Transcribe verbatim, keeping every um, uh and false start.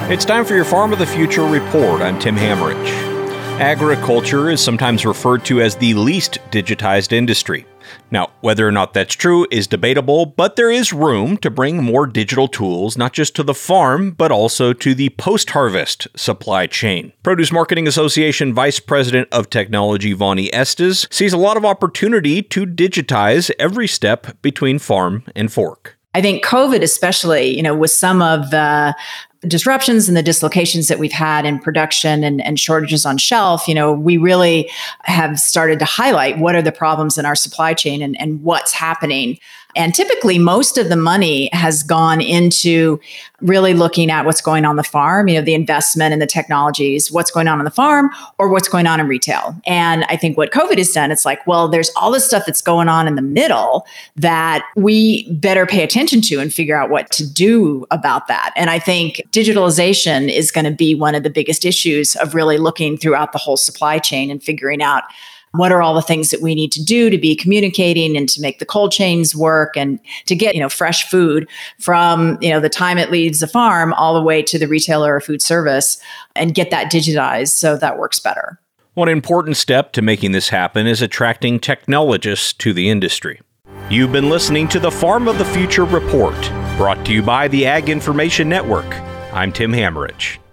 It's time for your Farm of the Future report. I'm Tim Hammerich. Agriculture is sometimes referred to as the least digitized industry. Now, whether or not that's true is debatable, but there is room to bring more digital tools not just to the farm, but also to the post-harvest supply chain. Produce Marketing Association Vice President of Technology Vonnie Estes sees a lot of opportunity to digitize every step between farm and fork. I think COVID especially, you know, with some of the disruptions and the dislocations that we've had in production and, and shortages on shelf, you know, we really have started to highlight what are the problems in our supply chain and, and what's happening. And typically, most of the money has gone into really looking at what's going on on the farm, you know, the investment in the technologies, what's going on on the farm or what's going on in retail. And I think what COVID has done, it's like, well, there's all this stuff that's going on in the middle that we better pay attention to and figure out what to do about that. And I think digitalization is going to be one of the biggest issues of really looking throughout the whole supply chain and figuring out what are all the things that we need to do to be communicating and to make the cold chains work and to get, you know, fresh food from, you know, the time it leaves the farm all the way to the retailer or food service and get that digitized so that works better. One important step to making this happen is attracting technologists to the industry. You've been listening to the Farm of the Future report, brought to you by the Ag Information Network. I'm Tim Hammerich.